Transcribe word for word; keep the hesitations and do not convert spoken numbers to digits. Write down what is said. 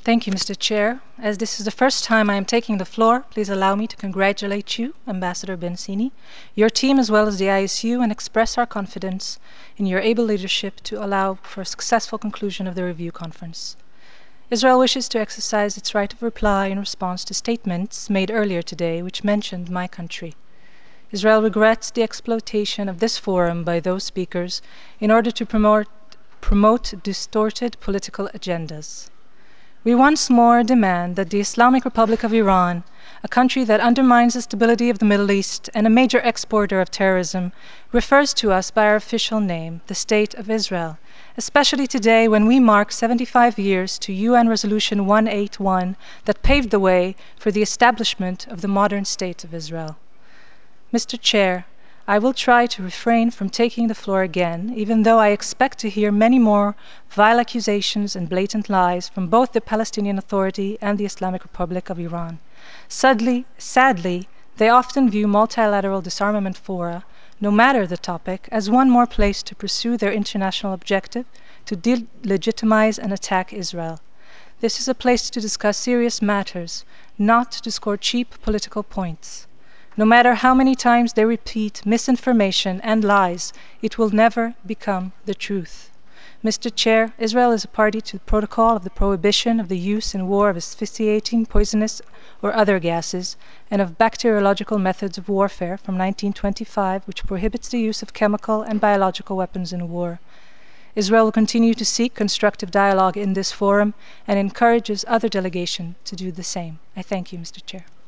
Thank you, Mister Chair. As this is the first time I am taking the floor, please allow me to congratulate you, Ambassador Bensini, your team as well as the I S U, and express our confidence in your able leadership to allow for a successful conclusion of the review conference. Israel wishes to exercise its right of reply in response to statements made earlier today which mentioned my country. Israel regrets the exploitation of this forum by those speakers in order to promote, promote distorted political agendas. We once more demand that the Islamic Republic of Iran, a country that undermines the stability of the Middle East and a major exporter of terrorism, refers to us by our official name, the State of Israel, especially today when we mark seventy-five years to U N Resolution one eighty-one that paved the way for the establishment of the modern State of Israel. Mister Chair, I will try to refrain from taking the floor again, even though I expect to hear many more vile accusations and blatant lies from both the Palestinian Authority and the Islamic Republic of Iran. Sadly, sadly, they often view multilateral disarmament fora, no matter the topic, as one more place to pursue their international objective to delegitimize and attack Israel. This is a place to discuss serious matters, not to score cheap political points. No matter how many times they repeat misinformation and lies, it will never become the truth. Mister Chair, Israel is a party to the protocol of the prohibition of the use in war of asphyxiating, poisonous, or other gases, and of bacteriological methods of warfare from nineteen twenty-five, which prohibits the use of chemical and biological weapons in war. Israel will continue to seek constructive dialogue in this forum and encourages other delegations to do the same. I thank you, Mister Chair.